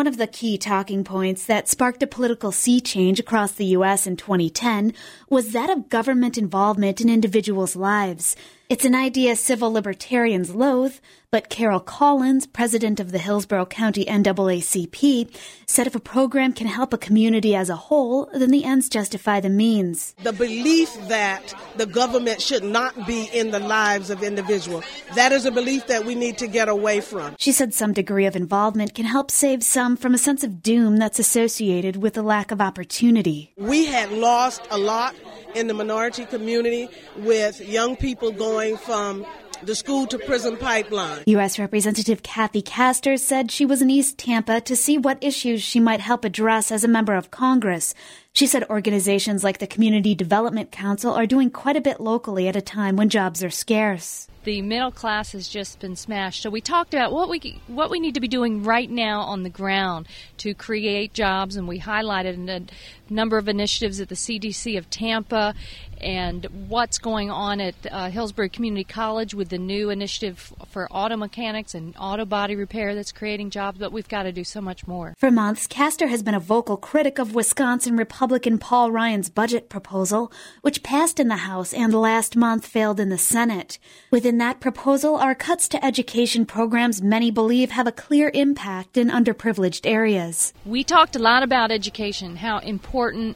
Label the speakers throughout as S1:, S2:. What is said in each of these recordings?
S1: One of the key talking points that sparked a political sea change across the U.S. in 2010 was that of government involvement in individuals' lives. It's an idea civil libertarians loathe, but Carol Collins, president of the Hillsborough County NAACP, said if a program can help a community as a whole, then the ends justify the means.
S2: The belief that the government should not be in the lives of individuals, that is a belief that we need to get away from.
S1: She said some degree of involvement can help save some from a sense of doom that's associated with the lack of opportunity.
S2: We had lost a lot in the minority community with young people going from the school to prison pipeline.
S1: U.S. Representative Kathy Castor said she was in East Tampa to see what issues she might help address as a member of Congress. She said organizations like the Community Development Council are doing quite a bit locally at a time when jobs are scarce.
S3: The middle class has just been smashed. So we talked about what we need to be doing right now on the ground to create jobs, and we highlighted a number of initiatives at the CDC of Tampa and what's going on at Hillsborough Community College with the new initiative for auto mechanics and auto body repair that's creating jobs, but we've got to do so much more.
S1: For months, Castor has been a vocal critic of Wisconsin Republican Paul Ryan's budget proposal, which passed in the House and last month failed in the Senate. Within that proposal are cuts to education programs many believe have a clear impact in underprivileged areas.
S3: We talked a lot about education, how important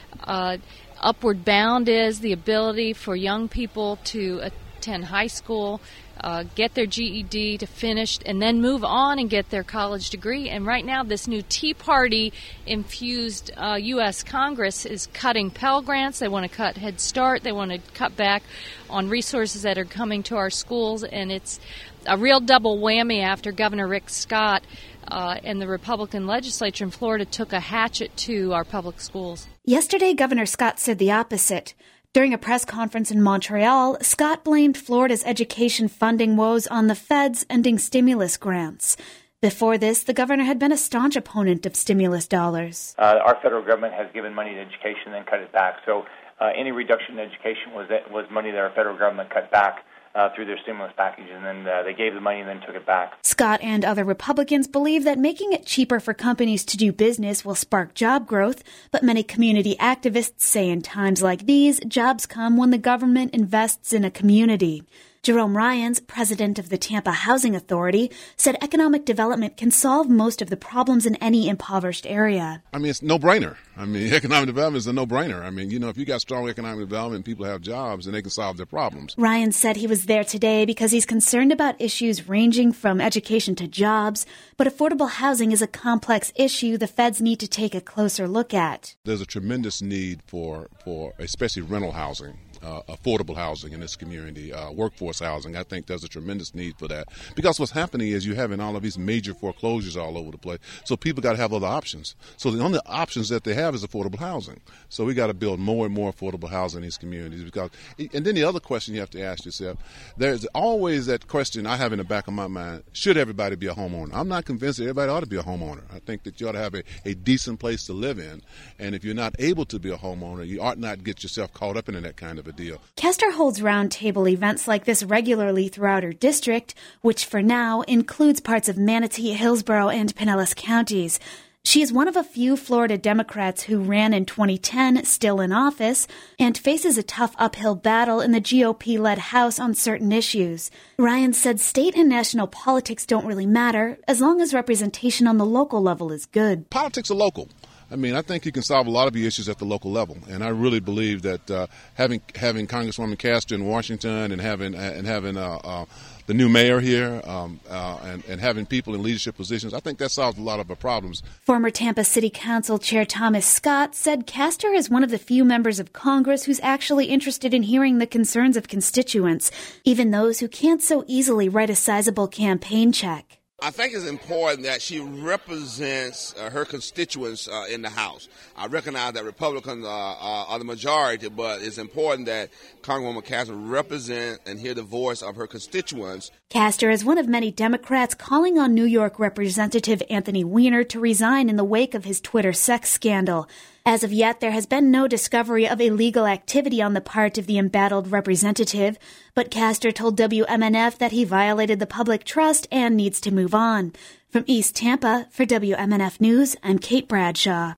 S3: upward bound is, the ability for young people to attend high school, get their GED to finish, and then move on and get their college degree. And right now, this new Tea Party-infused U.S. Congress is cutting Pell Grants. They want to cut Head Start. They want to cut back on resources that are coming to our schools. And it's a real double whammy after Governor Rick Scott and the Republican legislature in Florida took a hatchet to our public schools.
S1: Yesterday, Governor Scott said the opposite. During a press conference in Montreal, Scott blamed Florida's education funding woes on the feds ending stimulus grants. Before this, the governor had been a staunch opponent of stimulus dollars.
S4: Our federal government has given money to education and then cut it back. So any reduction in education was money that our federal government cut back through their stimulus package, and then they gave the money and then took it back.
S1: Scott and other Republicans believe that making it cheaper for companies to do business will spark job growth, but many community activists say in times like these, jobs come when the government invests in a community. Jerome Ryans, president of the Tampa Housing Authority, said economic development can solve most of the problems in any impoverished area.
S5: I mean, it's a no-brainer. I mean, economic development is a no-brainer. I mean, if you got strong economic development and people have jobs, then they can solve their problems.
S1: Ryans said he was there today because he's concerned about issues ranging from education to jobs, but affordable housing is a complex issue the feds need to take a closer look at.
S5: There's a tremendous need for especially rental housing. Affordable housing in this community, workforce housing. I think there's a tremendous need for that because what's happening is you're having all of these major foreclosures all over the place. So people got to have other options. So the only options that they have is affordable housing. So we got to build more and more affordable housing in these communities. And then the other question you have to ask yourself, there's always that question I have in the back of my mind, should everybody be a homeowner? I'm not convinced that everybody ought to be a homeowner. I think that you ought to have a decent place to live in. And if you're not able to be a homeowner, you ought not get yourself caught up in that kind of a deal.
S1: Castor holds roundtable events like this regularly throughout her district, which for now includes parts of Manatee, Hillsborough, and Pinellas counties. She is one of a few Florida Democrats who ran in 2010, still in office, and faces a tough uphill battle in the GOP-led House on certain issues. Ryan said state and national politics don't really matter as long as representation on the local level is good. Politics are local.
S5: I mean, I think you can solve a lot of the issues at the local level, and I really believe that having Congresswoman Castor in Washington and having the new mayor here and having people in leadership positions, I think that solves a lot of our problems.
S1: Former Tampa City Council Chair Thomas Scott said Castor is one of the few members of Congress who's actually interested in hearing the concerns of constituents, even those who can't so easily write a sizable campaign check.
S6: I think it's important that she represents her constituents in the House. I recognize that Republicans are the majority, but it's important that Congresswoman Castor represent and hear the voice of her constituents.
S1: Castor is one of many Democrats calling on New York Representative Anthony Weiner to resign in the wake of his Twitter sex scandal. As of yet, there has been no discovery of illegal activity on the part of the embattled representative, but Castor told WMNF that he violated the public trust and needs to move on. From East Tampa, for WMNF News, I'm Kate Bradshaw.